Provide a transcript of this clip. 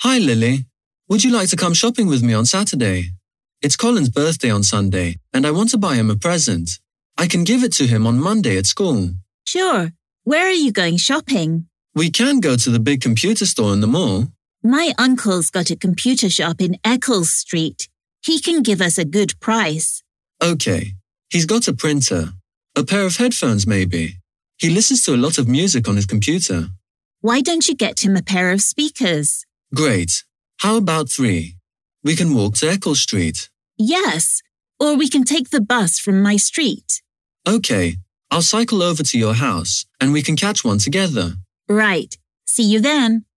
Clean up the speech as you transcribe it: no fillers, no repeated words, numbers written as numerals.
Hi, Lily. Would you like to come shopping with me on Saturday? It's Colin's birthday on Sunday, and I want to buy him a present. I can give it to him on Monday at school. Sure. Where are you going shopping? We can go to the big computer store in the mall. My uncle's got a computer shop in Eccles Street. He can give us a good price. Okay. He's got a printer. A pair of headphones, maybe. He listens to a lot of music on his computer. Why don't you get him a pair of speakers? Great. How about 3? We can walk to Eccles Street. Yes, or we can take the bus from my street. Okay. I'll cycle over to your house, and we can catch one together. Right. See you then.